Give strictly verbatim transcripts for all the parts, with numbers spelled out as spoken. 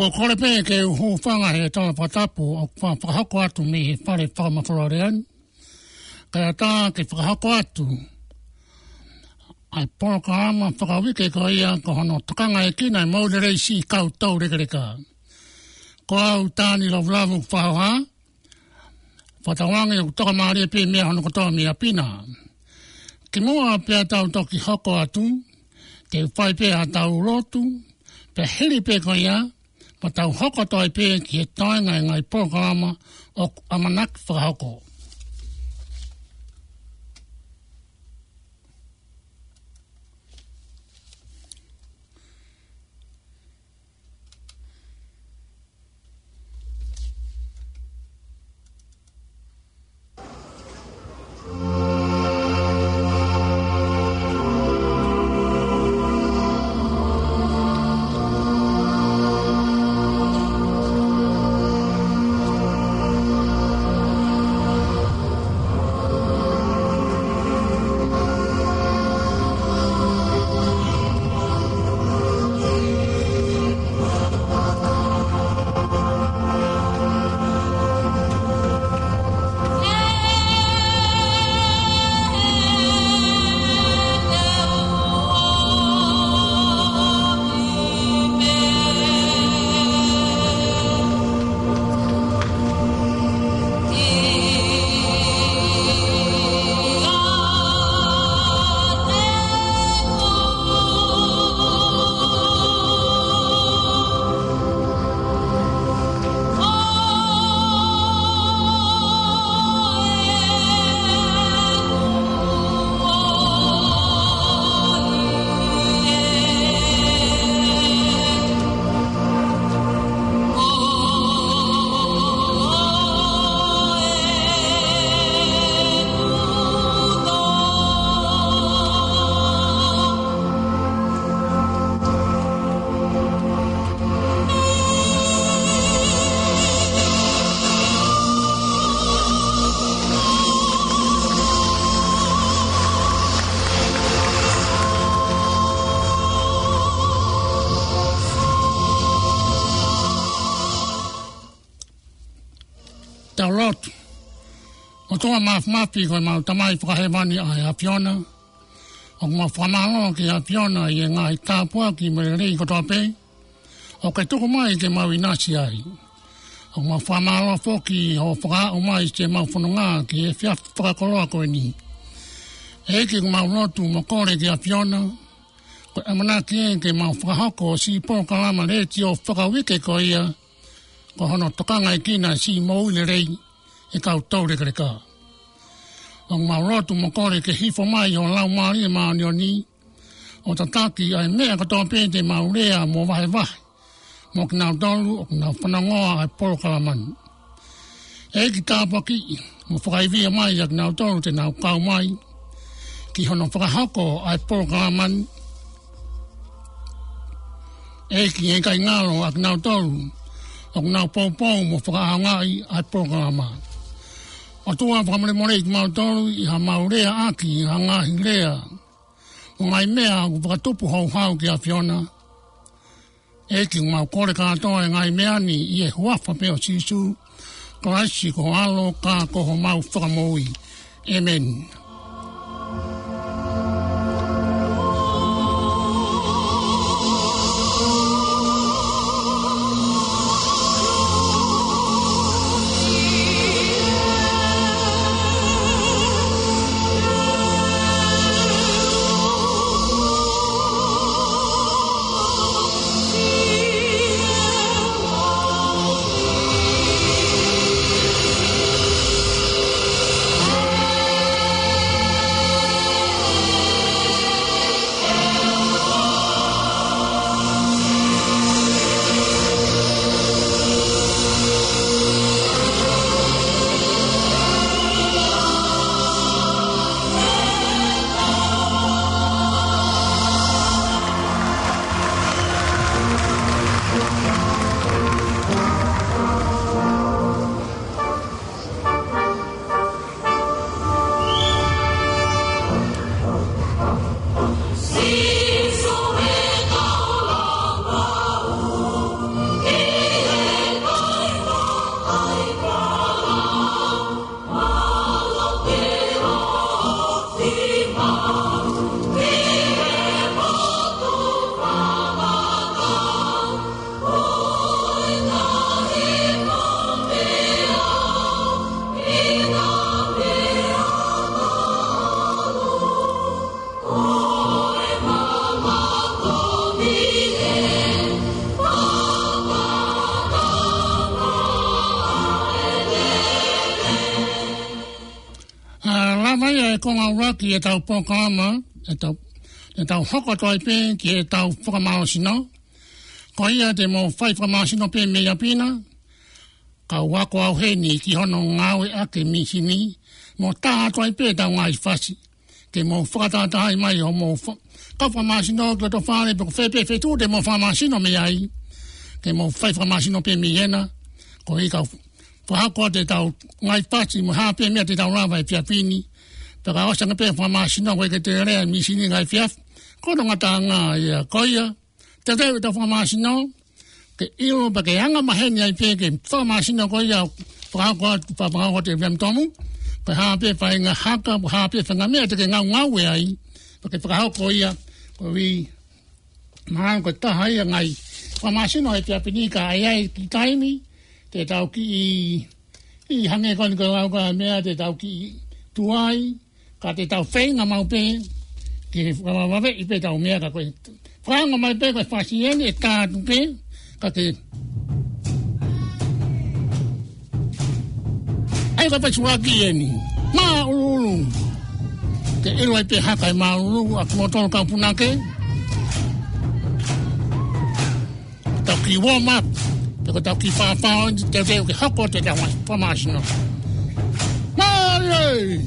Ko kore pe ke hu whanga he tala patapu o whakahako atu me he whare whakamawhararean. Kaya tā ke whakahako atu. Ai pōka ama whakawike ko ia ko hono takanga e kina e maurerei si kau tau rekereka. Ko au tāni lavlavu whaoha. Whatawangi o toka maari e pe mea hono kotoa mea pina. Ki mua pia tau toki hoko atu. Te whai pe a tau rotu. Pe heri pe ko ia. Pa tau hoko toi pe ki he tainga e ngai pōka ama o amanak whakahoko. Tau lotu. O toa maaf maafi koe mau tamai whakahewani ai a Fiona. O ma whamalo ki a Fiona i e ngai tāpua ki mererei kotoa pe. O kai tuku mai ke mau inasi ai. O ma whamalo foki o whaka o mai ke mau whanonga ki e whia whakakoloa koe ni. E ki mau lotu mo kore ki a Fiona. Koe amana ki e ke mau whakahoko si pō kalama reti o whakawike ko ia. Ko hono tokanga i kina si mou le rei e kau taure kereka. O mau rotu mo kore ke hifo mai o lau maari e maani o ni. O tataki ai mea katoa pēte mau rea mo vahe vahe. Mo ki nau tolu o ki nau whanangoa ai polo kalamani. E ki tāpaki mo whakaivia mai a ki nau tolu te nau kau mai. Ki hono whakahako ai polo kalamani. E ki e kai ngalo a ki nau tolu. O nau pōpō mo whakahangai ai pōkalama. O tua whakamare ki mautolu i ha maurea aki i ha ngahi rea. O ngai mea ku whakatupu hau hau ki a Fiona. E ki mau kore kātoa e ngai mea ni i e huafa peo sisu. Ko aisi ko alo ka koho mau whakamoui. Amen. Thank you. mai e konga ura ki e tau pokama, e tau, e tau hoko toi pe ki e tau whakamaosino. Ko ia te mo whai whakamaosino pe mea pina, ka wako au heni ki hono ngawe ake mihini, mo taha toi pe tau ngai whasi, ke mo whakatātai mai o mo ka whakamaosino ki to whare, peko whepe whetu te mo whakamaosino me ai, ke mo whai whakamaosino pe mehena, ko i ka whahako te tau ngai whasi, mo hape mea te tau rawa e piapini, peka osanga pe whamasino koe ke te rea misini ngai fiaf, kono ngata ngā ia koia, te teo te whamasino, ke ilo pa ke anga maheni ai pe ke whamasino koia, whakako whakako te viamtomu, pe hape whae ngā haka, hape whanga mea te ke ngau ngau e ai, pa ke whakako koia, ko vi, maa koe taha ia ngai, whamasino e piapini ka ai ai ki taimi, te tau ki i, i hange koni koe au ka mea, te tau ki i tuai, ka te tau whenga mau pe, ki whawawe i pe tau mea ka koe. Whanga mai pe koe whasieni e tātu pe, ka te... Ai koe pai suaki eni, mā ururu. Ke ilo ai pe haka i mā ururu, a kumotoro ka punake. Tau ki warm up, pe koe tau ki whawhao, te teo ki hako te tau whamasino. Mare!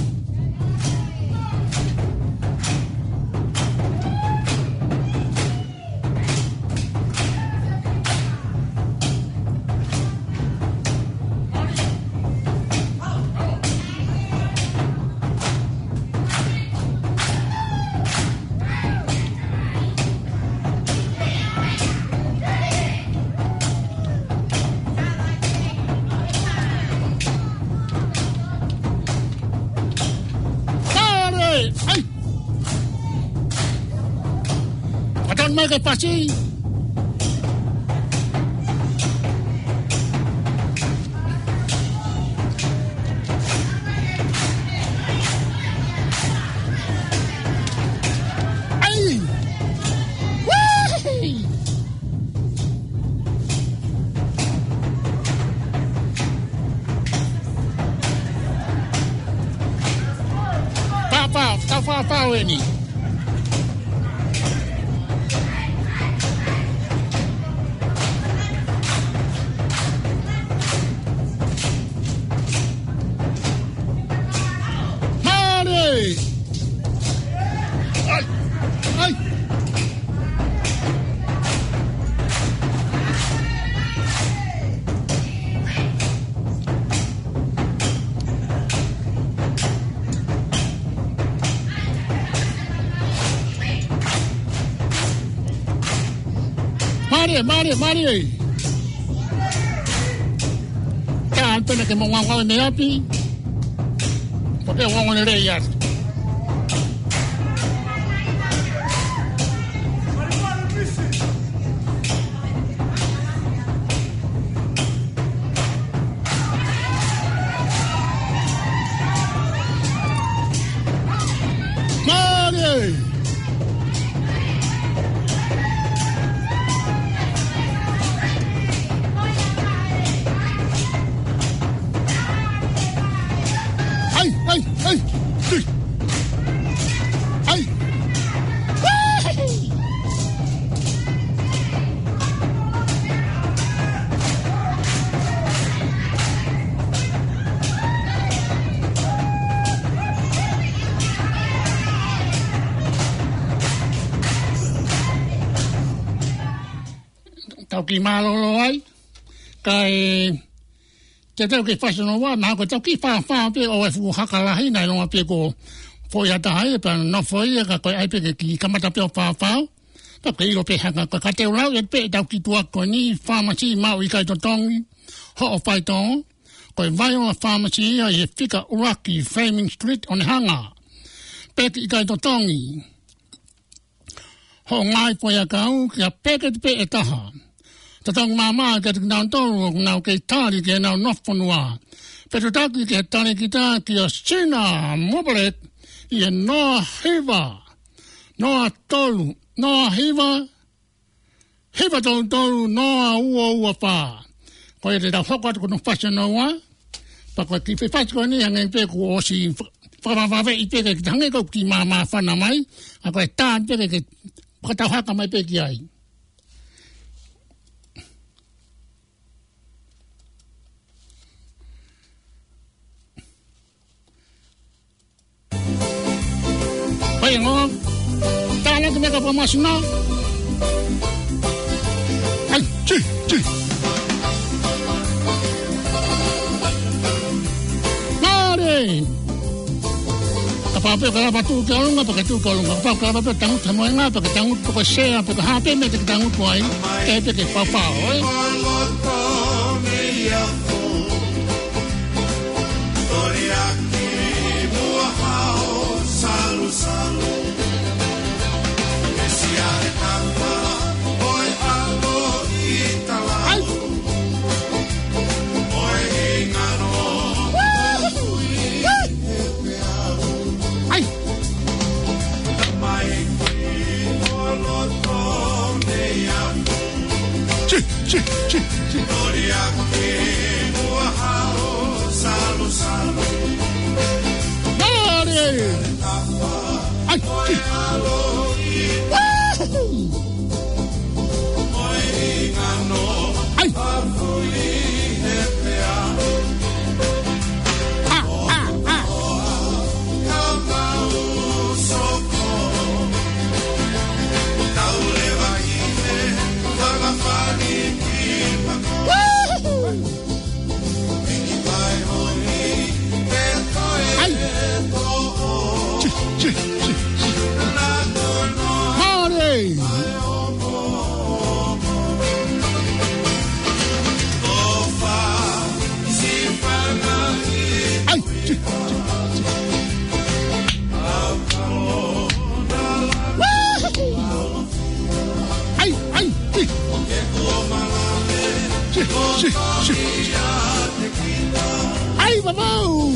Mai ke pasi. Ai. Wee! Papa, ta fa fa weni. Mari, mari, mari. Ka antena ke mo ngwa me api. Porque o ngone le ya. Mari. Tau ki malolo ai, kai te tau ki whasono wā, mā ko tau ki whawha pe o e fuku hakalahi, nai ronga pe ko whoi atahai, e pa no whoi e ka koe ai pe ki kamata pe o whawhao, tau ke ilo pe haka koe ka teo lau, e pe tau ki tua koe ni, whamasi mau i kai to tongi, ho o whai tongo, koe vai o a whamasi ia i e whika Uraki, Framing Street, on hanga, pe ki kai to tongi, ho ngai po ia kau, ki a peke te pe e taha, tatong mama ke nau toro nau ke tari ke nau nofonua. Pero taki ke tari kita ki a sina mobilet i e noa hiva. Noa tolu. Noa hiva. Hiva tolu tolu noa ua ua pa. Koe te tau whakatu kono whasana wa. Pa koe ki pe whasako ni hangen pe ko osi whakawawave i peke ki tange kau ki mā mā whana mai, a koe tā peke ki pakatauhaka mai peke ai. Pai ngō, tāna ki meka pamasuna. Ai, chi, chi. Nāre! Apa-apa kala batu ke alunga pakai tu ke alunga. Apa kala batu tangut sama nga pakai tangut pakai sea pakai hape me pakai tangut wai. Kayak pakai papa, oi. Ai, babau!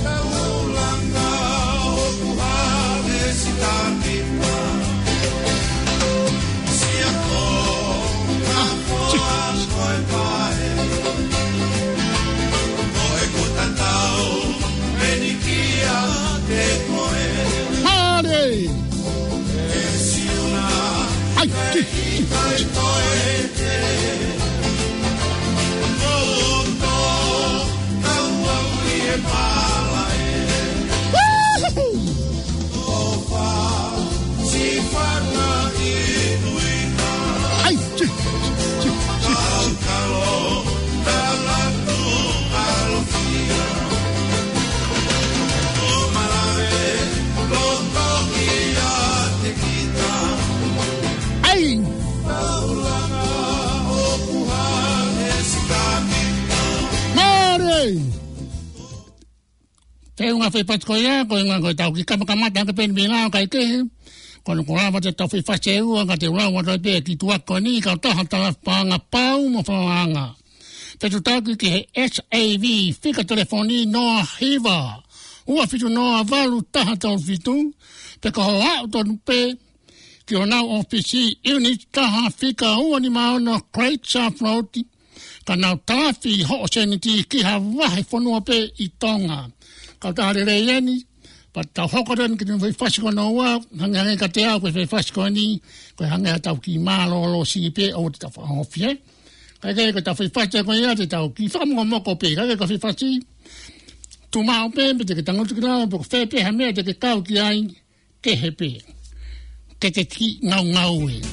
Te unga whi pat koe ea, koe unga koe tau ki kamakamata anka peni minga o kai kehe. Kono ko rawa te tau whi whase ua, ka te urawa toi pēa ki tuako ni, ka taha taha pāanga pau mo whaanga. Te tu tau ki he S A V, whika telefoni noa hiva. Ua whitu noa walu taha tau whitu, pe ka ho hao tonu pē, ki o nau ofisi unit taha whika ua ni maona Great South Road, ka nau tāwhi ho o seniti ki ha wahe whanua pē i tonga. Ka tāre rei eni, pa tau hokoran ki tūwhi whasiko no ua, hangi hangi ka te au koe whi whasiko ni, koe hangi a tau ki mālo lo si pe o te tau whaofi, eh? Kai kei koe tau whi whasiko ia, te tau ki whamongo moko pe, kai kei koe whi whasi, tu mao pe, pe te ke tangotu ki nao, pe ko whē pe ha mea te ke kau ki ai, ke he pe, ke te ki ngau ngau e.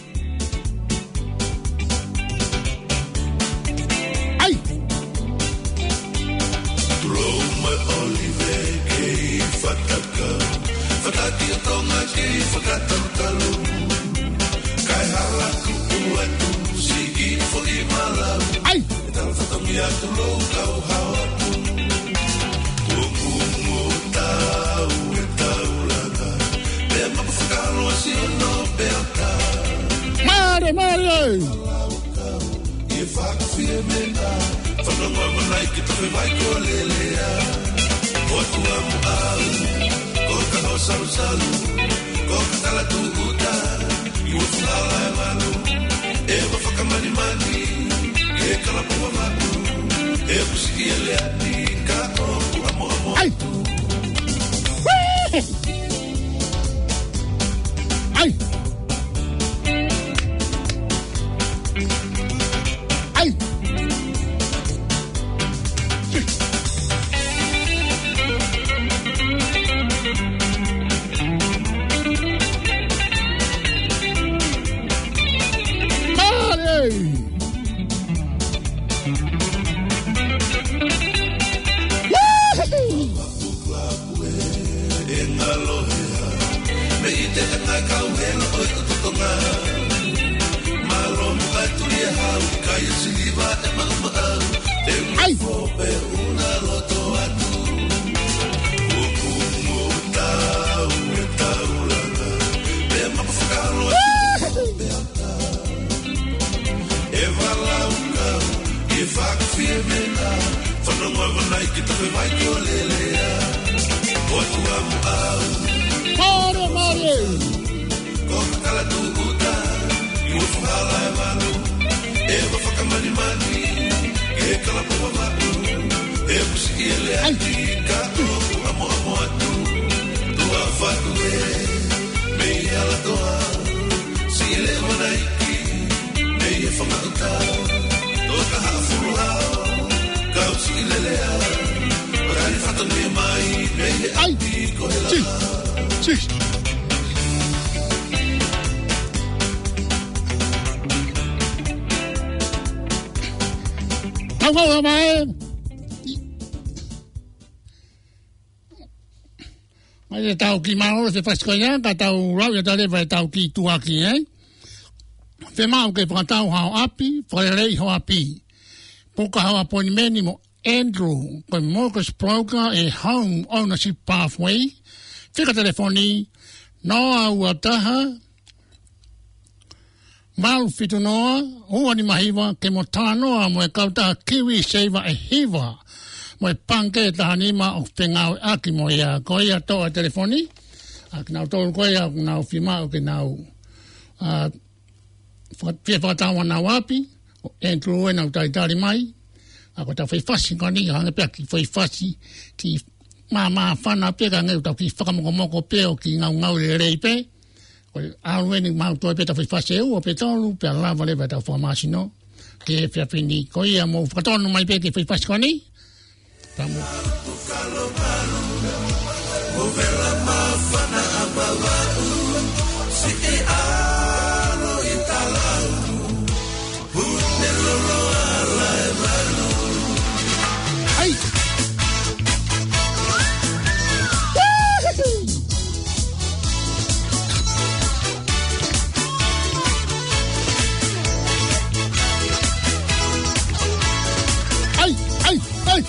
Fataki o tonga ki whakatautalo Kai halaku ua tu siki fo i malau Ai! E tala whatongi atu lo kau hawatu Kumungu tau e taulanga Pea mapa whakalo si o no pea ta Mare, mare! I e whakawhia mena Whanonga manai ki tawhi mai ko lelea O atu amu au Koka ho salu salu, koka tala tuuta, iwa fulala e malu, e wafaka mani mani, e kalapua matu, e kusiki e leani, ka oku amo amo atu. Ay. Ay. Mai tau ki maro se faskoya ka tau rau ya tale vai tau ki tuaki eh. Fe mau ke pantau hao api, fore ho api. Poka hao aponi meni mo Andrew, ko mortgage broker e home ownership pathway. Fika telefoni noa uataha Mau fitu noa, hua ni mahiwa ke mo tānoa mo e kauta kiwi seiva e hiwa. Mo e panke tahanima o whengau aki mo ia. Ko ia toa telefoni. Aki nau tōru koe au nau whima o ke nau. Pia whakatawa nau api. O Andrew e nau taitari mai. Ako tau whaifasi kani. Hanga pia ki whaifasi. Ki maa maa whana pia ka ngeu tau ki whakamokomoko pia o ki ngau ngau le rei pe. Arueni mau toi peta fai fase u o petolu pe lava le beta formasino ke fia fini ko ia mo fatonu mai pete fai fase koni tamu o vela mafana abava si e alo itala bunelo lo ala evalo ai Ay!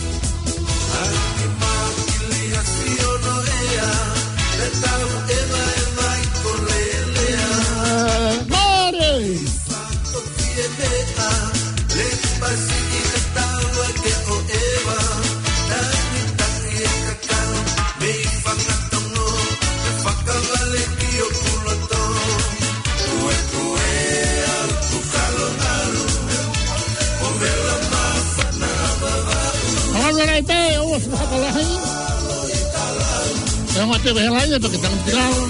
Mate behelaia porque tan tirado.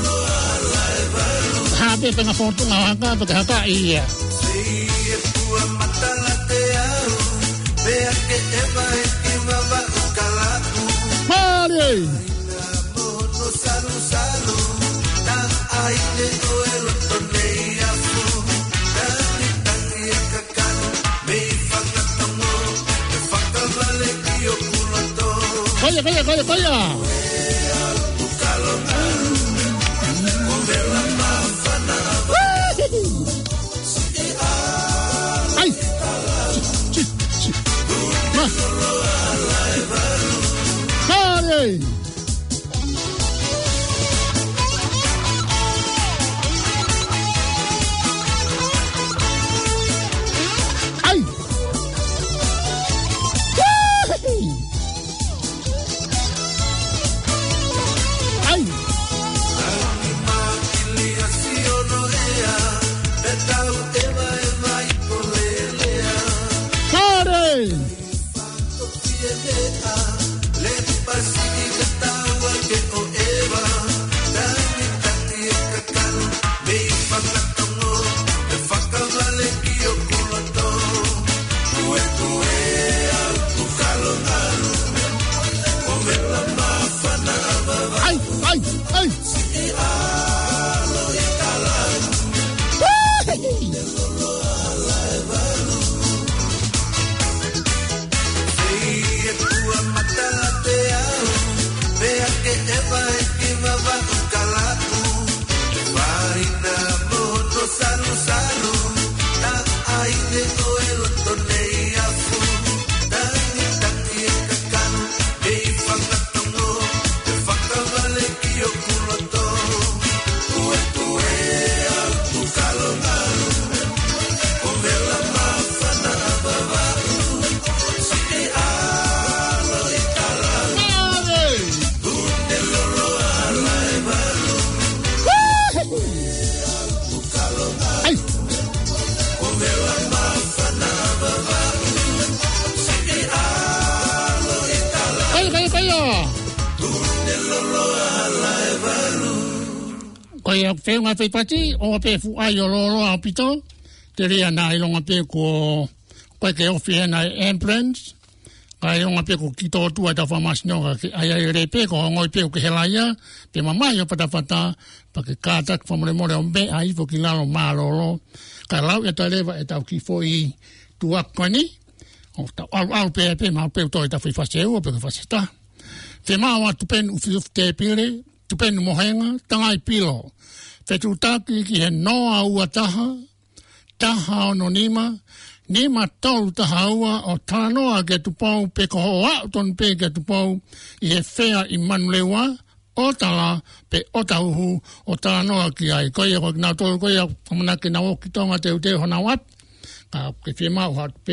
Habe penga foto ngawaka porque hata iya. Mari. Calla, calla, calla, calla. Ay! Chi, chi. Mare! Ay! Ai. Koi au wheu ngā whaipati, o a pēfu ai o loro au pito, te rea nā i longa pē ko koe ke ofi e nā ambulance, ka i longa pē ko kito o tua ta whamasino ka ke ai ai re pē, ko ngoi pē ko ke helaia, pe mamai o patawhata, pa ke kātak whamore more o mbe, a ifo ki lalo mā loro, ka lau e ta lewa e tau ki fo i tuakoni, o ta au au pē pē, ma pē utoi ta whiwhase ua, pē ke whaseta. Te māua tupen ufi ufi te pire, tupen mohenga, tangai pilo. Fetu taki ki he noa ua taha, taha o no nima, nima tolu taha ua o tānoa ke tupau pe koho auton pe ke tupau i he whea i manulewa, o tala pe o tahuhu o tānoa ki ai. Koia ko nā tolu koia pamanake na oki tonga te ute hona wat, ka ke whima o hat pe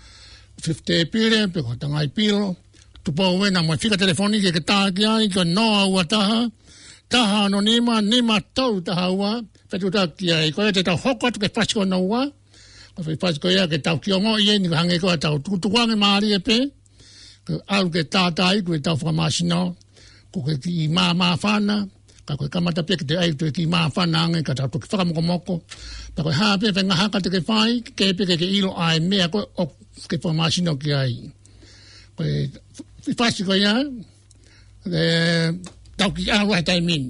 fifte pire, pe ko tangai pilo, tupau wena mo fika telefoni ke ke tāki ai, ko noa ua taha, taha no nima, nima tau taha ua, whetu taki ai, koe te tau hoko atu ke whasiko na ua, koe whasiko ia ke tau kiongo i e, ni ko hange koe tau tukutuange maari e pe, koe au ke tātai, koe tau whamasino, koe ki i maa maa whana, ka koe kamata pe ke te ai, koe ki i maa whana ange, ka tau toki whakamoko moko, pa koe haa pe whenga haka te ke whai, ke pe ke ke ilo ai mea koe o ke whamasino ki ai. Koe whasiko ia, e... tau ki awa he tai min.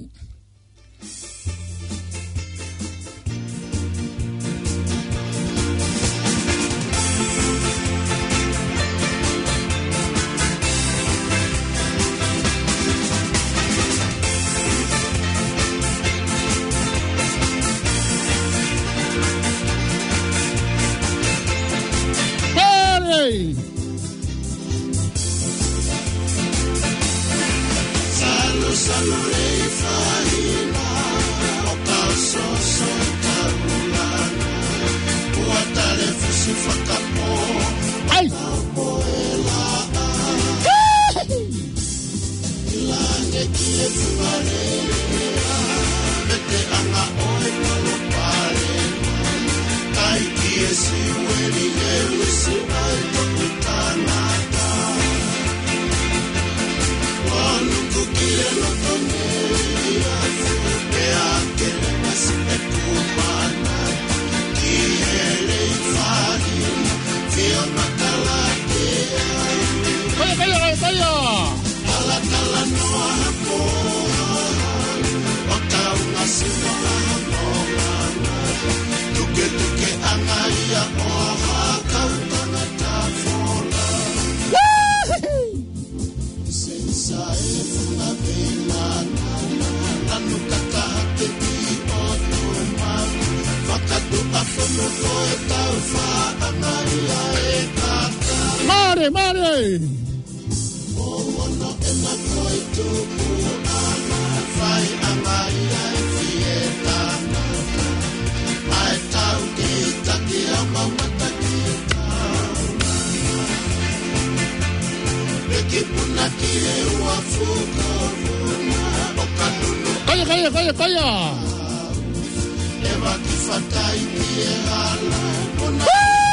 Hey! Salurei faina o caso so tarulana o tarefa se fakapo ai poela ilange ki fumare mete anga oi palo pare kai ki si weli e si ai tokutana Waluku kile lotoneia Fupe akele masite kumana Kiele ifahina Fio makalakea Kaya, kaya, kaya, kaya Alakala noa hapoa Otau ngasino hapoa Tuke tuke angaia oha Kautana tafola Saefuna belana Anu kakate ki otoma Fakatu afono koe taufa Angaria e kaka Mare, mare Owono ena koe tuku ana Fai angaria e fietana Ai tau ki taki ama mataki Kipuna kile uafuka Okanunu Kaya, kaya, kaya, kaya Eva kifatai kie hala Ona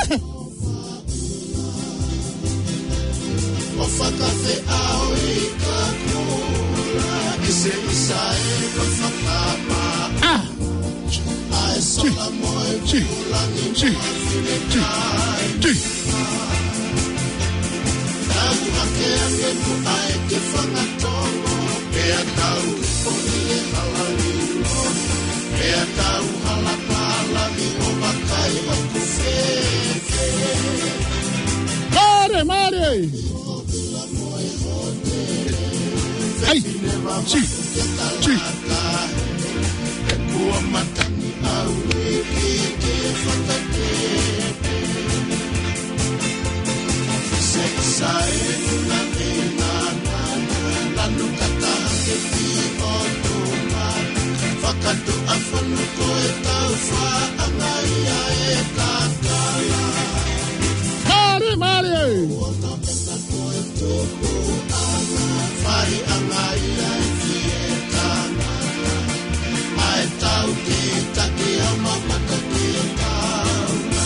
Ofa kafe au ika kola Ise isa eka fakama Ah Ae sola moe kula ni mwafile kai Aku hake angeku ae ke whangatongo Pe Mare, mare! Ai, si, si. Fakatu afanu ko etau fa angaya e kakala. Mare, mare! Fai angaya e fietana. Ai tau ki taki ama makaki e kauna.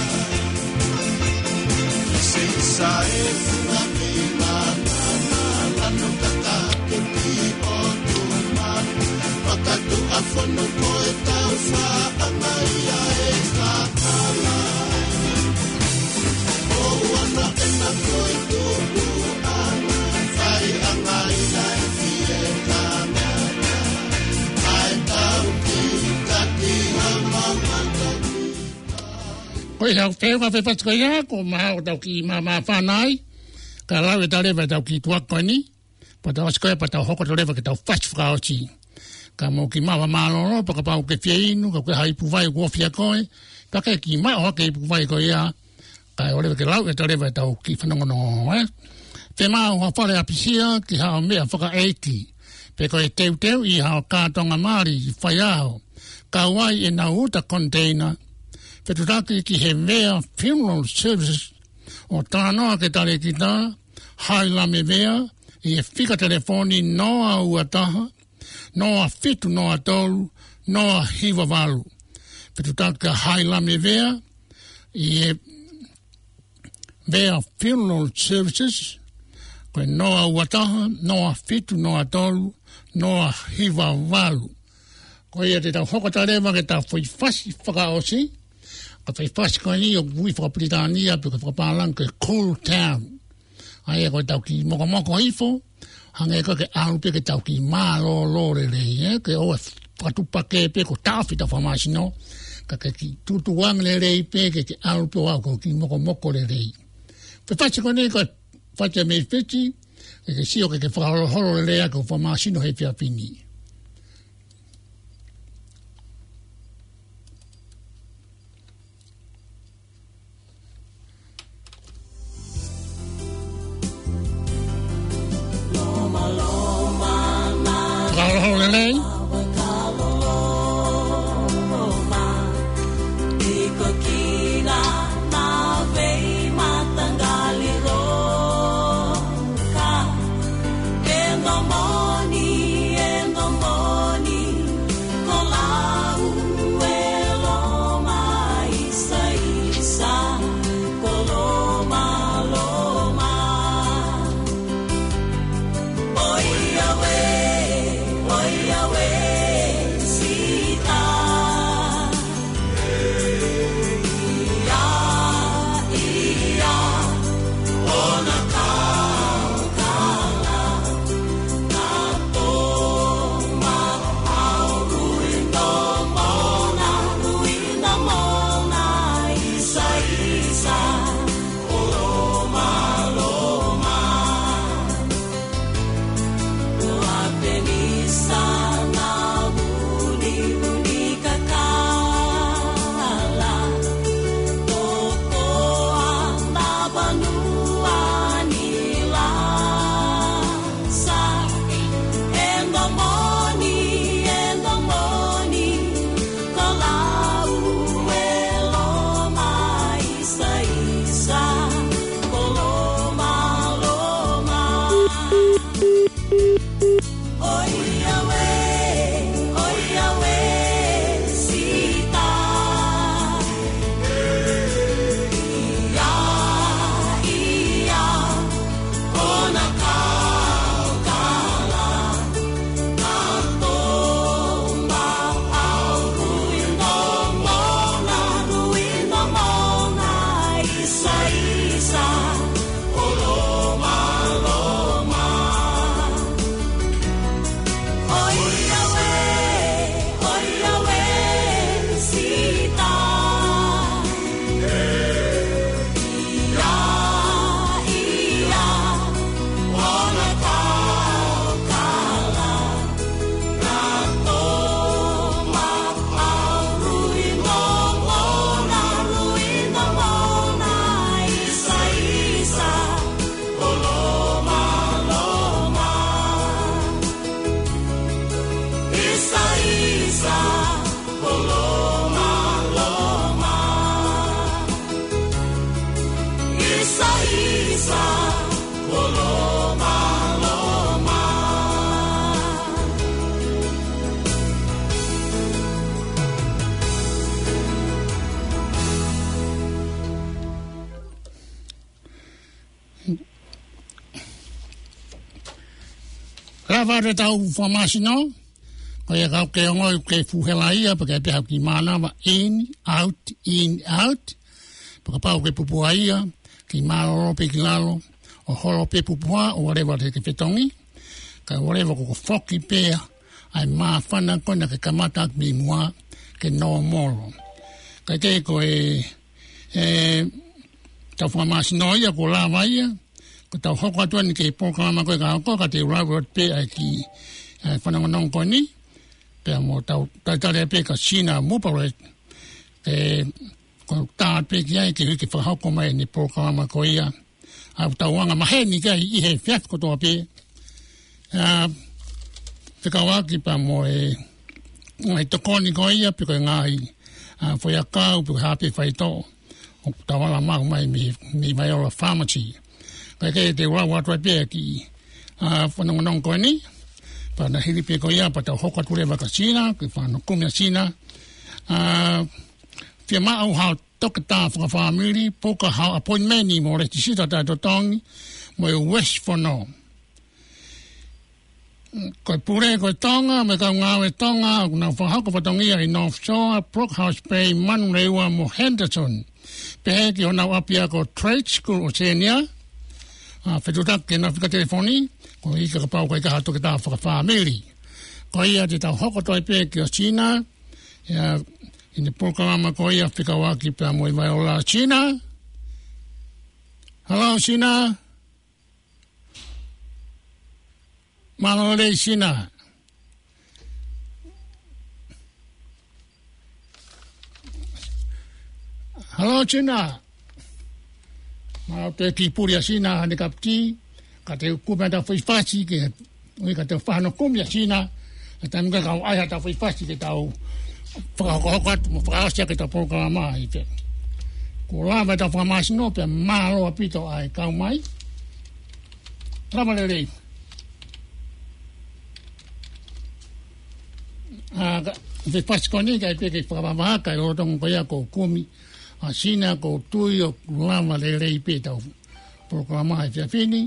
Sisa e funa pina nana lanu kata ke pi otuma. Fakatu afanu ko etau fa angaya e kakala. Oh wana ena ko etubu ana. Fai angaya e fietana. Ai tau ki taki ama makaki. Koe hau whewa whewhatu koe ia, ko maha o tau ki mama whanai, ka lau e tau rewa tau ki tuakoi ni, pa tau askoe pa tau hoko tau rewa ke tau whach whakaoti. Ka mo ki mawa malolo, pa ka pau ke whia inu, ka koe hai puwai kua whia koe, pa ke ki mai o ke puwai koe ia, ka o rewa ke lau e tau rewa tau ki whanongono, eh? Te maa hoa whare apisia, ki hao mea whaka eiti, pe koe teu teu i hao kātonga maari i whai aho, ka wai e na uta container, Petutaki ki he mea funeral services o tānoa ke tare ki tā, hai lame mea, i e whika telefoni noa uataha, noa fitu noa tolu, noa hiwa walu. Petutaki ka hai lame mea, i e mea funeral services, koe noa uataha, noa fitu noa tolu, noa hiwa walu. Koe ia te tau hokotarewa ke tā whai whasi whakaosi, ka whai whasi koe ni o kui whakapritania pe ka whakapalang ke Cool Town. Ai e koe tau ki moko moko ifo, hange koe ke alu pe ke tau ki maa lo lo re re, eh? Ke oe whatupa ke pe ko tāwhi ta whamasino, ka ke ki tutuang le rei pe ke ke alu pe wau ko ki moko moko re rei. Pe whasi koe ni koe whati me whiti, ke ke sio ke ke whakaholoholo re rea ko whamasino he pia pini. Kalolelei. Ravare tau formasino, ko ia kau ke ngoi ke fuhela ia, pake peha ki mana wa in, out, in, out, paka pau ke pupua ia, ki malo pe ki lalo, o holo pe pupua, o warewa te ke petongi, ka warewa ko foki pea, ai maa whana kona ke kamata mi mua, ke no moro. Ka ke ko e, e, tau formasino ia, ko lava ia, ko tau hoko atua ni ke pōkama koe ka hoko, ka te railroad pe ai ki whanangonong koe ni, pea mo tau taitare pe ka Sina Mupare, ke ko tāt pe ki ai ke hiki whahoko mai ni pōkama koe ia, au tau wanga mahe ni kai i he whiat kotoa pe, whikawaki pa mo e, ngai tokoni koe ia, pe koe ngai, whai akau, pe koe hape whaito, o tau wala mahu mai mi, mi Viola Pharmacy, ke te wā wātua pēr ki whanongonong koe ni, pa na hiri pē koe ia, pa tau hoka ture waka Sina, ki whano kumia Sina. Whia mau hao toka tā whakawhamiri, poka hao appointmenti mo reti sita tātou tongi, mo e West Whanau. Koe pure koe tonga, me kau ngāwe tonga, kuna whahako whatongia i North Shore, Brookhouse Bay, Manurewa mo Henderson. Pehe ki honau apia ko Trade School Oceania, Ah, whetutake ke na whika telefoni, ko i ka kapau koe ka hato ke tā whakawhamiri. Ko ia te tau hoko toi pē ki o China, ia, i ne pōkarama ko ia whika waki pēr mo i Viola. China? Hello, China? Malole, China? Hello, China? Ma te ki puri Sina ane kapti, ka te kume ta whaifasi ke, ui ka te whahano kumia Sina, e ta mga kau aiha ta whaifasi ke tau whakahokohat, mo whakaosia ke ta pōkara mai te. Ko lama ta whamasino, pe māloa pito ai kau mai. Rama le rei. Whaifasi koni, ka e peke whakamamaha, ka e rotongo koia ko kumi, a Sina ko tui o lama le rei pe tau programa ai fia fini.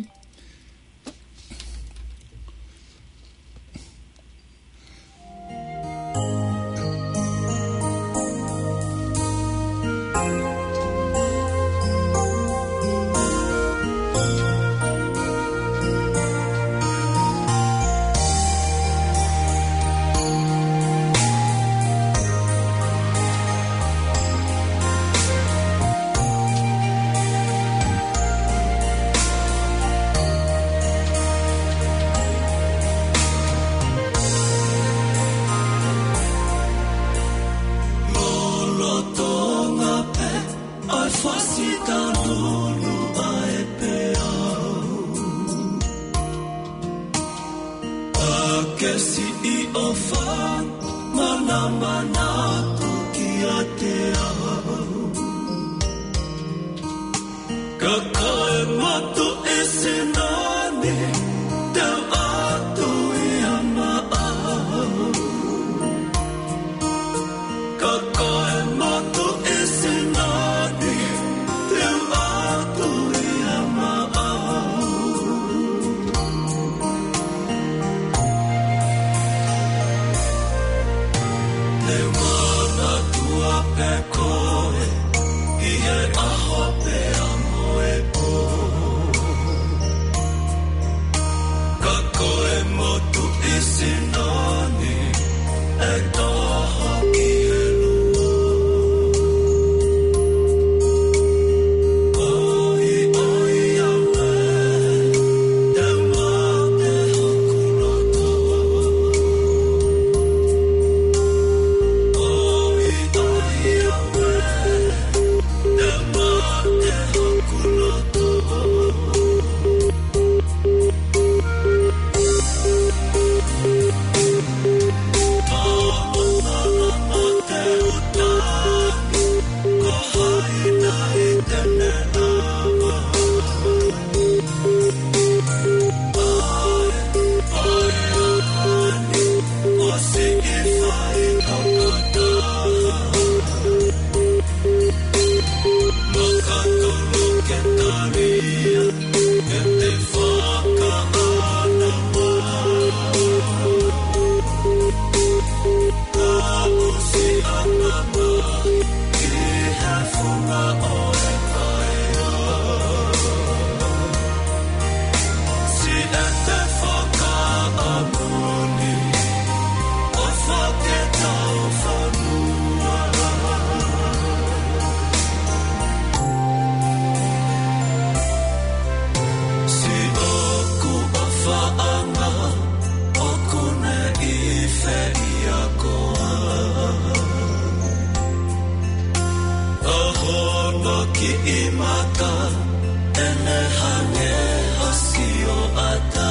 ki imaka ene hange hasio ata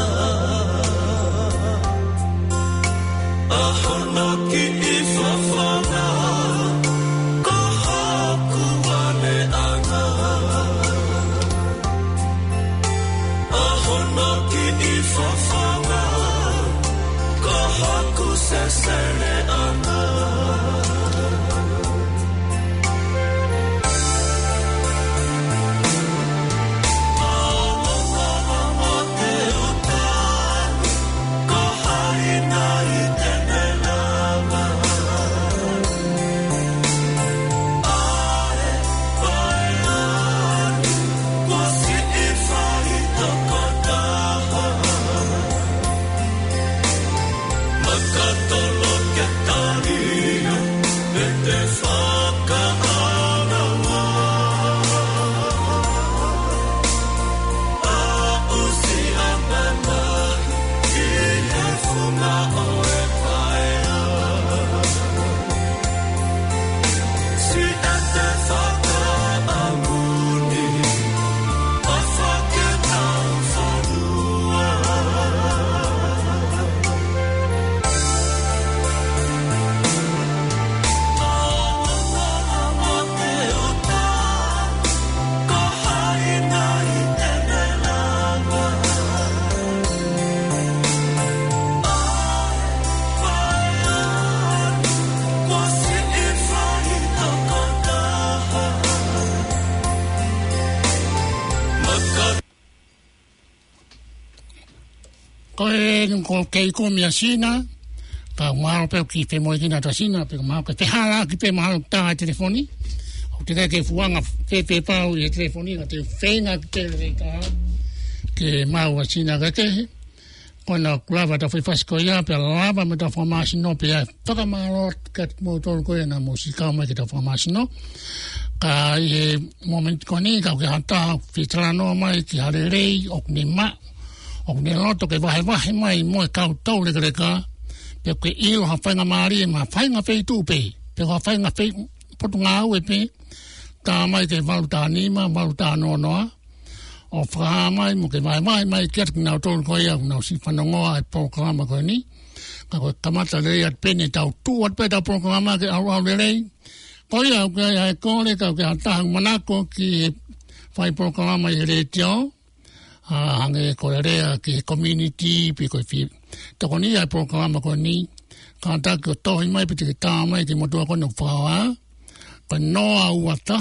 ahono ki ifafana ko haku wane anga ahono ki ifafana ko haku sesele anga ko kei ko mia sina ka mau pe ki pe mo kina ta sina pe mau ka te hala ki pe mau ta telefoni o te ke fuanga pe pe pa o e telefoni ka te fenga ki te ka ke mau sina ka ke kona klava ta foi fasko ya pe lava me ta formation no pe toka mau ka mo to ko na musika ma ki ta formation no ka e moment koni ka ke hata fitrano mai ki hare rei ok ni ma o ne loto ke vai vai mai mo ka tau le le ka pe ke ilo ha fanga mari ma fanga fe tu pe pe ha fanga fe potunga we pe ta mai ke valta ni ma valta no no o fra mai mo ke vai vai mai ke na to ko ya no si fa no ai programa ko ni ka ko kamata le at pe ne tau tu at pe ta programa ke au au le ko ya ko ya ko le ka ka ta manako ki fai programa i le tio a hange ko rea ki community pi ko fi to ko ni ai programa ko ni ka ta ko to mai pi ta mai ki mo to ko no fa ko no auata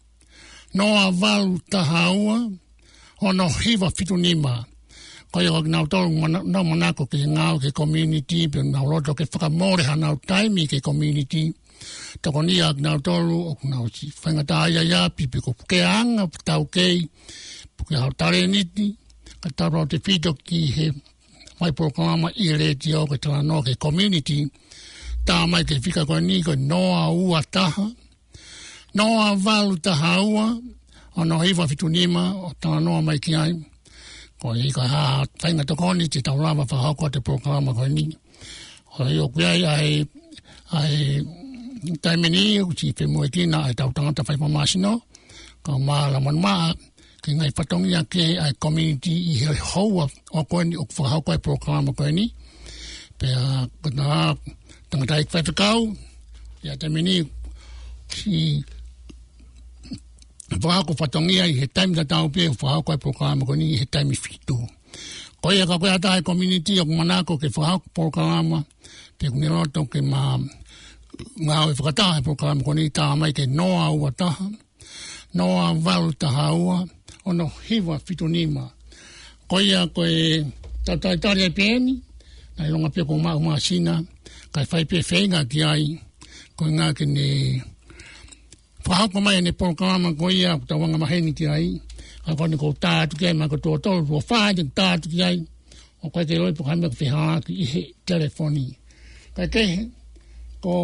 no aval ta haua ono hiva fitunima ko yo na to no manako ki ngao ki community pi na lo to ke fa more ha na time ki community to ko ni ak na to o na si fanga ta ya ya pi pi ko ke anga ta okay porque a tare niti ka taro te fito ki he mai programa i re tio ke tala no ke community ta mai ke fika ko ni ko no a ua taha no a valu taha ua o no hiva fitunima o tala no mai ki ai ko i ka ha tainga to koni te tau lava fa hako te programa ko ni o i o kuai ai ai taimeni uchi pe mo kina ai tau tangata fai mamasino ka ma la man ma ke ngai patongi a ke ai community i he hoa o koe ni o whahau koe programa koe ni pe a kona tangatai whaitakau ia te mini si whahau ko patongi a i he taimi ta tau pe o whahau koe programa koe ni i he taimi fitu koe a ka koe ata ai community o manako ke whahau programa pe kune roto ke ma ngau e whakataha e programa koe ni tā mai ke noa ua taha noa valu taha ua ono hiva fitonima koia koe tataitari ai pēni nai longa pia ko maa maa sina kai whai pia whenga ki ai koe ngā ke ne whahako mai ne programa koia tawanga maheni ki ai a kone ko tātu ki ai ma ko tō tōru tō whai te tātu ki ai o koe te roi pokame ko whehaa ki ihe telefoni kai kehe ko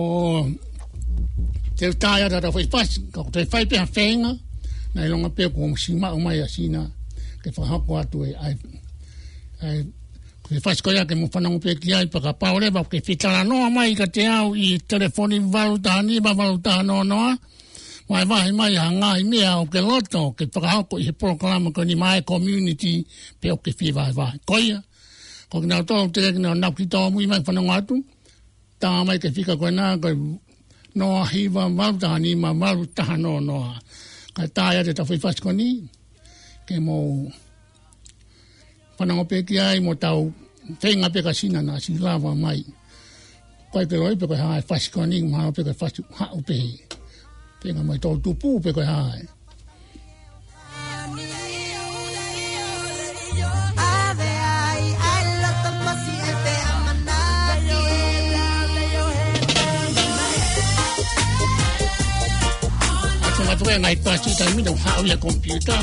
te tāia rara whai pasi ka ko te whai pia whenga nai longa pia ko sima o mai asina ke whahako atu e ai ai ke whais koia ke mo whanangu pia ki ai paka paore ba ke whitara noa mai ka te au i telefoni valu taha ni ba valu taha noa noa Mai mai mai ha ngai mea o ke loto ke whakahoko i he programa ko ni mai community pe o ke whi vai vai. Koia, ko ki nau tō te reki nau nau ki tō mui mai whanau atu, tā mai ke whika koe nā koe noa hiwa maruta ni ma maru taha noa noa. Kai tāia te tawhi whasi ko ni, ke mō whanau pe ki ai mo tau whenga pe ka sina nā si lawa mai. Koe pe roi pe koe hae whasi ko ni, mahao pe koe whasi hau pe he. Penga mai tō tupu pe koe hae. Atu ngatu e ngai pasi tai mina hau ia komputer.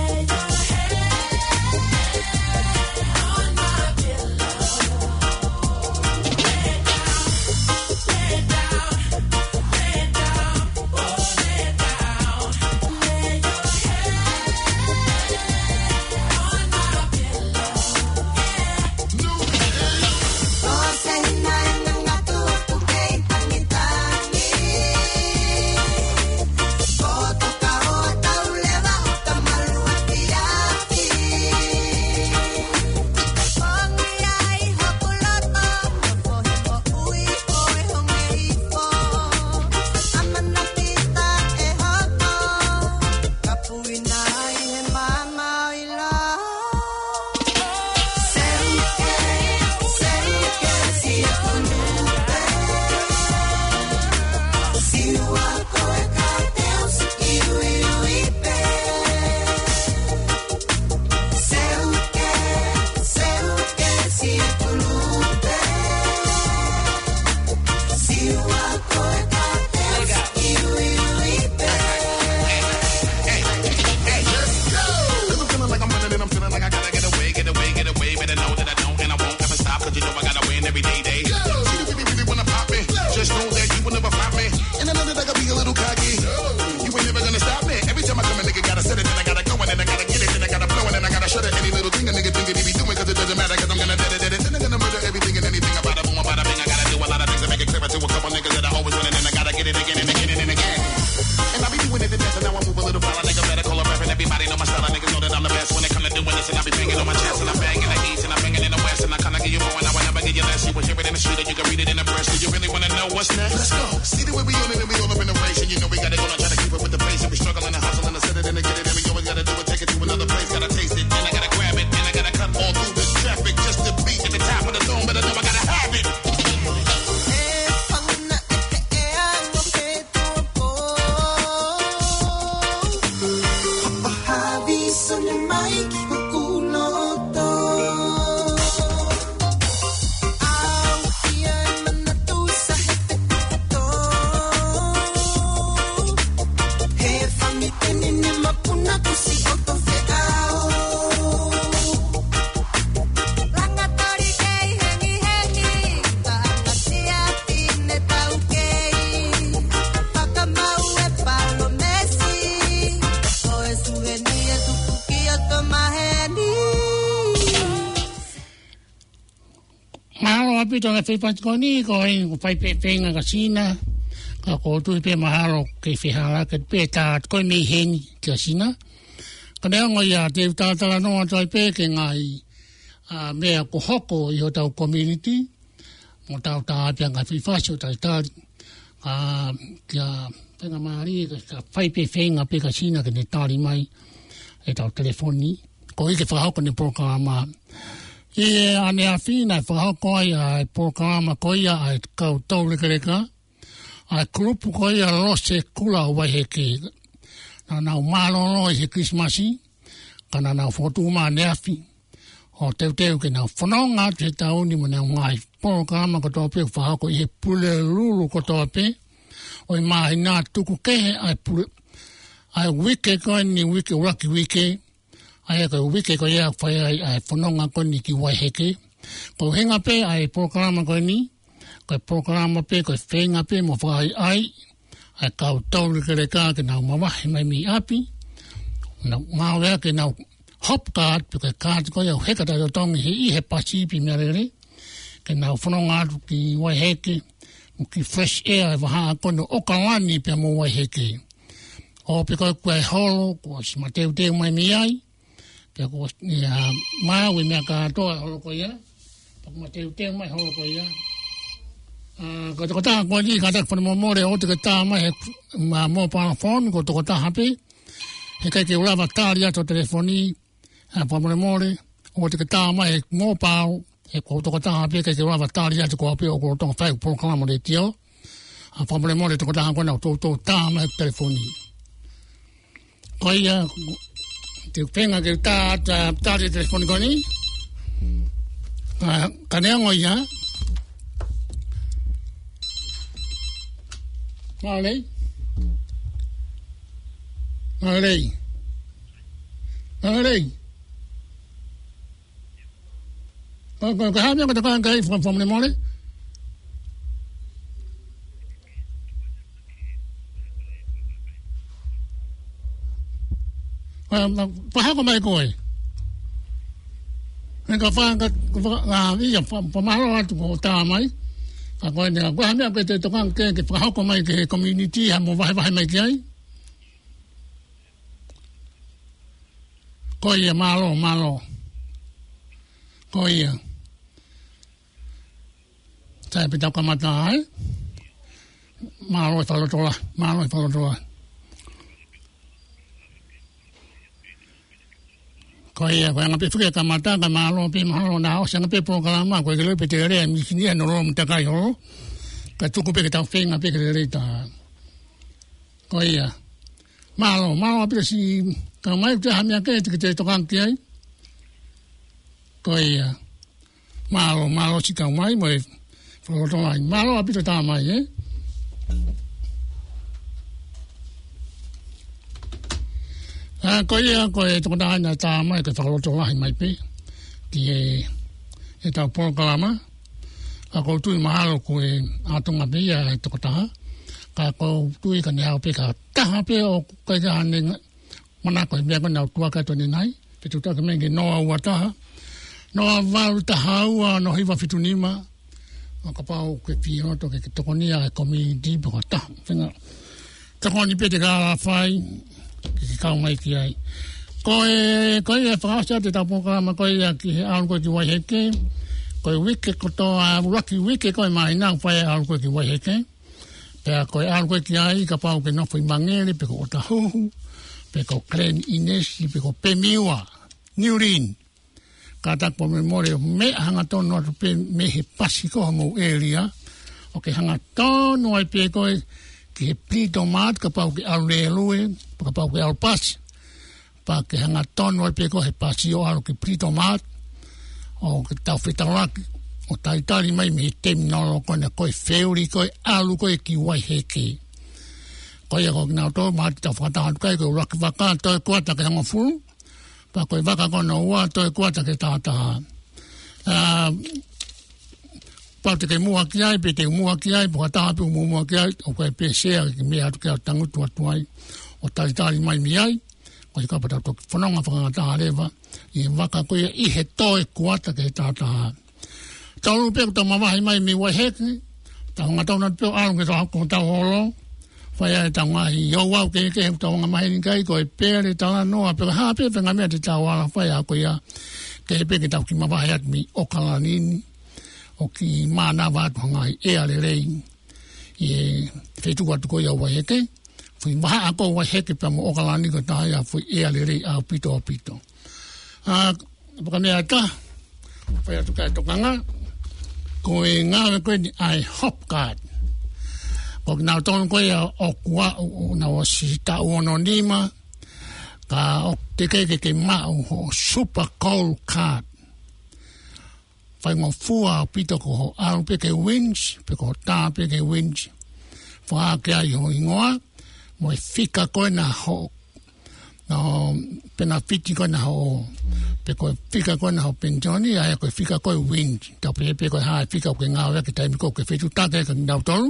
Pito na whaipat ko ni, ko hei ko whai pepenga ka sina, ka ko tui pe mahalo ke whihala ke pe tā koe mei heni ka sina. Ka nea ngoi a te tātara noa tai pe ke ngai mea ko hoko i ho tau community, mo tau tā apia ngai whiwhasio tai tāri. Kia penga maari ka whai pepenga pe ka sina ke ne tāri mai e tau telefoni. Ko i ke whahoko ne programa I ane a whina e whahoko ai a programa koia ai kau taurekereka, ai kurupu koia rose kula o waiheke. Na nau malolo i he Christmasi, ka na nau whotuma neafi, o teu teu ke nau whanonga te tauni mo nau ngai programa kotoa pe whahoko i he pule lulu kotoa pe, o i mahi nā tuku kehe ai pule, ai wike koe ni wike waki wike, ai ka wike ko ia whai ai ai whanonga ko ni ki waiheke. Ko henga pe ai programa ko ni, ko programa pe ko whenga pe mo whai ai, ai kau tauri kere kā ke nau mawahi mai mi api, nau ngau ea ke nau hop card pe ke card ko ia heka tato tongi he i he pasipi merere, ke nau whanonga atu ki waiheke, ki fresh air ai waha kono okawani pe mo waiheke. O pe ko ko holo ko si mateu te mai mi ai. Pe ko ia ma we me ka to holo ko ia. Pa mateu te mai holo ko ia. Ah ko to ta ko ni ka ta fo mo mo re o te ta mai ma mo pa phone ko to ta happy. He kai ke ula va ta ria to telefoni. Ah pa mo mo re o te ta mai mo pa e ko to ta happy ke ke ula va ta ria to ko pe o ko to fa po kala mo re tio. A famole mole to kota ngona to to ta ma telefoni. Koia te penga ke ta ta ta telefoni koni. Ah kanea ngoia. Vale. Vale. Vale. Ko ko ha me ko to kan kai famole mole. Paha ko mai koe. Neka wha ka ngā ia pamahara atu ko tā mai. Ka koe nea koe hamea koe te tokang ke ke paha ko mai ke community ha mo wahe wahe mai ki ai. Koe ia malo, malo. Koe ia. Tai pitau ka mata ai. Malo e whalotola, malo e whalotola. Ko ia ko nga pe fuke ka mata ka malo pe malo na o sanga pe programa ko ke le pe te re mi sini no ro mta kai ho ka tuku pe ke ta fenga pe ke re ta ko ia malo malo pe si ka mai te hamia ke te te to kan ki ai ko ia malo malo si ka mai mo fo to mai malo pe ta mai eh Ah, ko ia ko e toko na ta mai ke whakaloto lahi mai pe ki e e tau pōkalama ka ko tui mahalo ko e atonga pe ia e toko taha ka ko tui ka neau pe ka taha pe o kai ka hane mana ko e mea ko nau tua ka toni nai pe tuta ka mengi noa ua taha noa waru taha ua no hiwa fitunima o ka pao ke pio to ke toko nia e komidi pe ko taha whenga toko ni pe te ka la whai ki kau mai ki ai. Ko e, ko e whakasea te tau pōkarama ko e ki he alu koe ki Waiheke. Ko e wike ko tō a waki wike ko e mahi nau whae alu koe ki Waiheke. Pea ko e alu koe ki ai ka pau ke nofo i Mangere, pe ko Otahuhu, pe ko Glen Inesi, pe ko Pemiua, Niurin. Ka tako me more me hanga tono atu pe me he pasi ko mo area. O ke hanga tono ai pe ko e ki he plito mat ka pau ke alu re lue, ka pau ke alu pasi. Pa ke hanga tono ai pe ko he pasi o alu ke plito mat, o ke tau whetaraki, o taitari mai me he tem nolo kone koe whiuri, koe alu koe ki Waiheke. Koe e koe nao tō, mati tau whakatahan kai, koe uraki waka, toi kuata ke hanga furu, pa koe waka kona ua, toi kuata ke tātaha. Uh, Pau te ke mua ki ai, pe te mua ki ai, puka taha pe mua mua ki ai, o koe pe sea ki mea atu ke au tangutu atu ai, o taritari mai mi ai, koe ka patau toki whanonga whakataha rewa, i waka koe i he toe kuata ke tātaha. Tau pe ko mawahi mai mi Waiheke, tau ngatau na peo alu ke tau ko tau holo, whai ai tau ngahi iau au ke ke he tau nga mahi kai, koe pere tau na noa, pe ha pe whenga mea te tau ala whai a koe a, ke he pe ke tau ki mawahi atu mi Okalanini, o ki mana watu hangai e ale rei i e whetu atu koe au Waiheke, fui maha ako Waiheke pa mo Okalani ko taha ia fui e ale rei au pito a pito. Ah, paka mea ta, whai atu kai tokanga, ko e ngāwe koe ni ai Hopcard. Ko nau tonu koe o kua o na o sita uono nima, ka o te keke ke mau ho Super Cold Card. Whai ngō fua o pito ko ho alu pe ke winch, pe ko tā pe ke winch. Wha ke ai ho ingoa, mo e whika koe na ho, no, pena whiti koe na ho, pe koe whika koe na ho penjoni, ai koe whika koe winch. Tau pe pe koe hae whika o ke ngāwe ke taimi ko ke whetu tāke ka nau toru.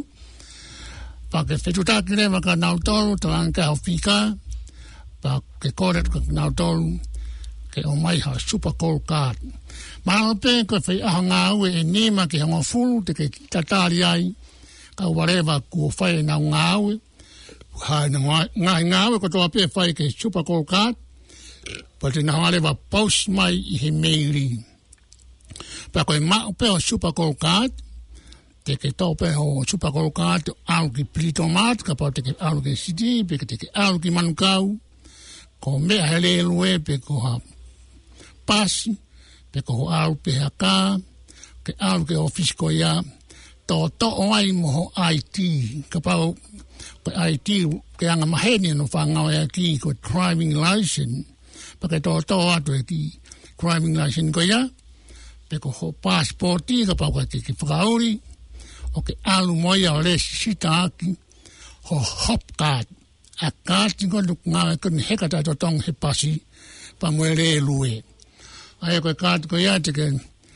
Pa ke whetu tāke rewa ka nau toru, talang ke ho whika, pa ke kore ka nau toru, ke o mai ha Super Cold Card. Mahalo pe koe whai aha ngā ue e nima ki hanga fulu te ke tatari ai, ka warewa kua whai nau ngā ue, hai na ngai ngā ko toa pe whai ke super gold card. Pa te nga hale wa post mai i he meiri. Pa koe mao pe o super gold card. Te ke tau pe o super gold card au ki plitomat, ka pa te ke au ki siti, pe ke te ke au ki manukau. Ko mea hele elue pe ko ha pasi, pe ko au pe haka, ke au ke office ko ia, to to o ai mo ho I T, ka pa o I T ke anga maheni no whangau e ki ko driving license, pa ke to to atu e ki driving license ko ia, pe ko ho passporti, ka pa o ke ki whakauri, o ke alu moia o le sita aki, ho hop card, a kāti ko nuk ngā kuni heka tato tong he pasi pa mwere e lue. Aia koe kāti ko ia te ke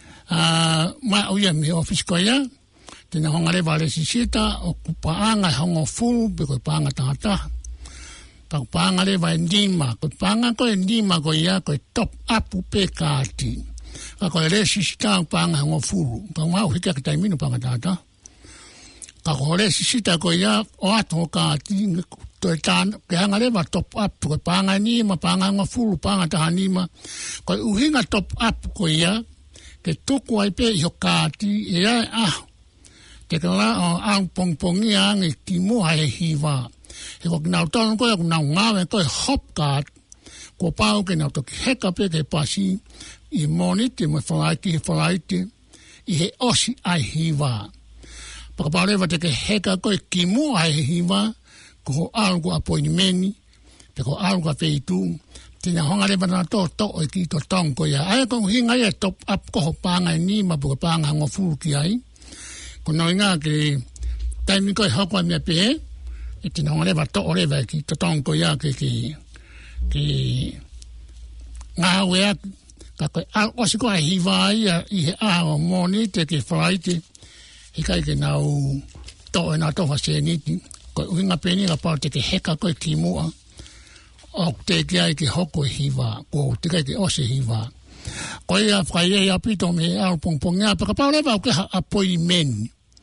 mai au ia me office ko ia, tena honga rewa le sisita o kupaanga hongo fulu pe koe paanga tata. Pa kupaanga rewa e ndima, koe paanga koe ndima ko ia koe top up pe kāti. Ka koe le sisita o paanga hongo fulu, ka mau hika ki taimino paanga tata. Ka koe le sisita ko ia o ato kāti, to tan ke hanga lewa top up ko panga ni ma panga nga fulu panga ta ni ma ko uhinga top up ko ia ke tuku ai pe yo kati e ai ah te kala ang pong pong ia ngi kimu ai hiva e ko na ton ko na nga ko hop card ko pau ke na to heka pe ke pasi i monite mo falaiti falaiti i he osi ai hiva pa pa lewa te ke heka ko kimu ai hiva ko algo appointment pe ko algo feitu tina honga le bana to to o ki to tong ko ya ai ko hinga ya top up ko panga ni ma bu panga ngo fu ki ai ko no nga ke time ko ha ko me pe e tina honga le ba to o le ba ki to tong ko ya ke ki ki nga we ka ko al o si ko hi va ya i a o moni te ke flight i kai ke na to na to fa se ni ko winga peni ka parte ke heka ko ki mua o te kia ki hoko hiva ko te ke o se hiva ko ia fraye ya pito me al pong pong ya pa pa le ba ko appointment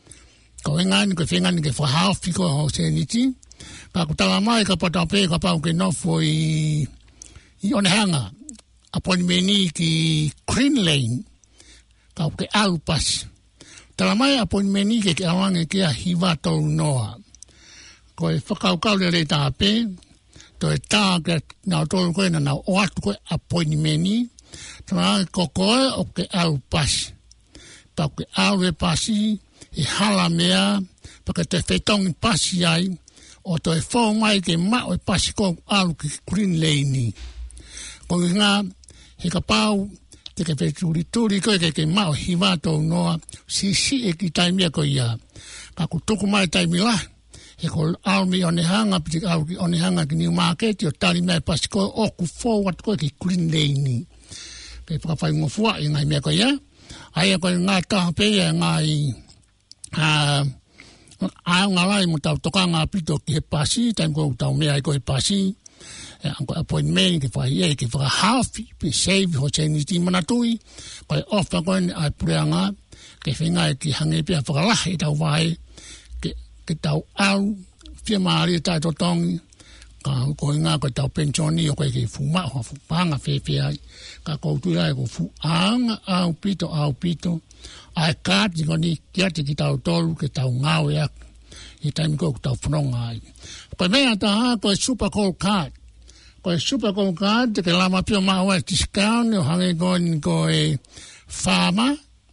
ko winga ni ko finga ni ke fa half ko o se ni ti pa ko tala mai ka pa ta pe ka pa ko no foi i on hanga appointment ni ki Green Lane ka ko al pas tala mai appointment ni ke awange ke hiva to noa ko e whakaukau le rei tāpe, to e tā ke nā tōru koe na nā o atu koe appointment ni, tōna ko koe o ke au pasi. Pa ke au e pasi, e hala mea, pa ke te whetongi pasi ai, o to e whau mai ke mao e pasi ko au ki Green Lane ni. Ko i ngā, he ka pau, te ke wheturi turi koe ke ke mao hiwa tō noa, si si e ki taimia koe ia. Ka ku tuku mai taimi lahi, he ko almi o hanga piti au ki o hanga ki New Market o tali mai pasi ko o ku forward ko ki Green Lane ni pe whakawhai ngofua i ngai mea ko ia aia ko ngā taha pe ia ngai a ngā lai mo tau toka ngā pito ki he pasi taim ko tau mea i ko he pasi e anko appointment ki whai e ki whakahafi pe save ho cheni ti manatui ko e offa ko ni ai pureanga ke whingai ki hange pia whakalahi tau vai ke tau au, fia maari tai to tongi, ka ko ngā ko tau pensioni o koe ke fuma o fupanga fe fe ai, ka koutu ai ko fu anga au pito au pito, ai kāti ko ni kiati ki tau tolu ke tau ngau e aku, i taimi ko tau whanonga ai. Koe mea taha ko e super cold card, ko e super cold card, te ke lama pio maua e discount, o hange ko ni ko e farmer,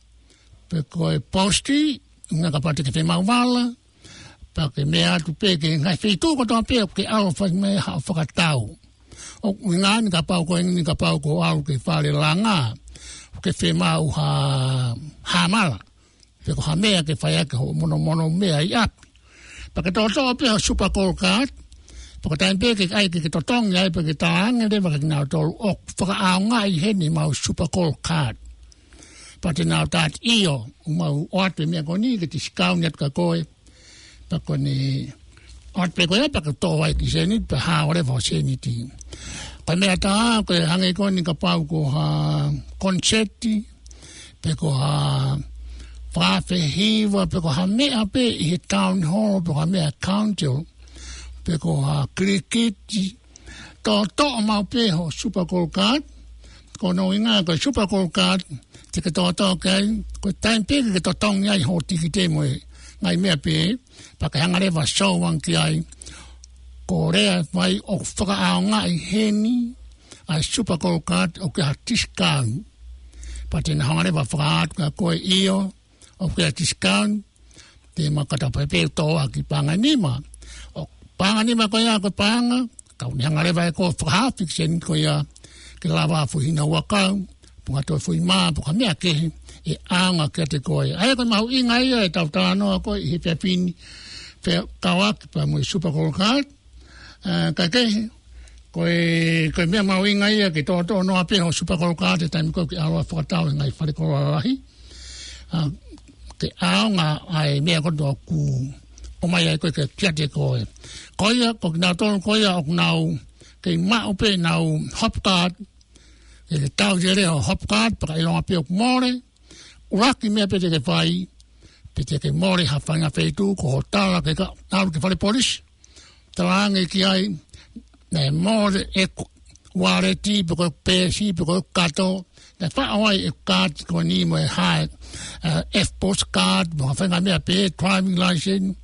pe ko e posti, nga ka pate ke fe mauwala, pa ke mea tu pe ke ngai feitu ko tō pe ke alo whai mea hao whakatau. O ngā ni ka pau ko ni ka pau ko alo ke whare langa, ke whi mau ha, ha mala. Pe ko ha mea ke whai ake ho mono mono mea i api. Pa ke tō tō pe ho super cold card, pa ke tain pe ke ai ke ke totongi ai pa ke tāanga rewa ke ngā tōru o whakaau ngai heni mau super cold card. Pa te nāu tāt iyo, umau o atu mea ko ni ke te sikau ni atu ka koe, pa kone ot pe koe pa ka tō wai ki seni pa ha ore fo seni ti pa mea tā koe hange koni ka pau ko ha koncerti pe ko ha whawhe hiwa pe ko ha mea pe i he town hall pe ko ha mea council pe ko ha krikiti to to mau pe ho super gold card ko no inga ko super gold card te ke to to ke ko time pe ke to tong ai ho ti ki te mo ngai me pe pa ka hanga le va show wan ki ai Korea vai o whakaanga i heni a super gold card o ke hatiskan. Pati na hangare wa whakaat ka koe io o ke hatiskan te makata pepe toa ki panganima. O panganima ko ia ko panga kau ni hangare vai ko whakahafik sen ko ia ke lawa fuhina wakau punga toi fui maa puka mea kehi e anga ke te koe. Aia ko mahu inga ia e tau tānoa koe i he pepini pe kawaki pa mui super gold card. Uh, kai kehi, koe, koe mea mau inga ia ki tō tō noa peho super gold card te taimi koe ki aroa whakatau e ngai whare koroa rahi. Uh, ke ao ngā ai mea koto ku o mai ai koe ke kia te koe. Koe ia, ko ki nā tōnu koe ia o nau kei mao pe nau hop card ke te tau te reo hop card paka ilonga peo ku more uraki mea pe te ke whai pe te ke more ha whainga whaitu ko ho tāra ke ka nāru ke whare polisi. Tawangi ki ai ne more e ware ti poko pesi poko kato ne whaawai e card ko ni mo e hai F post card mo whainga mea pe driving license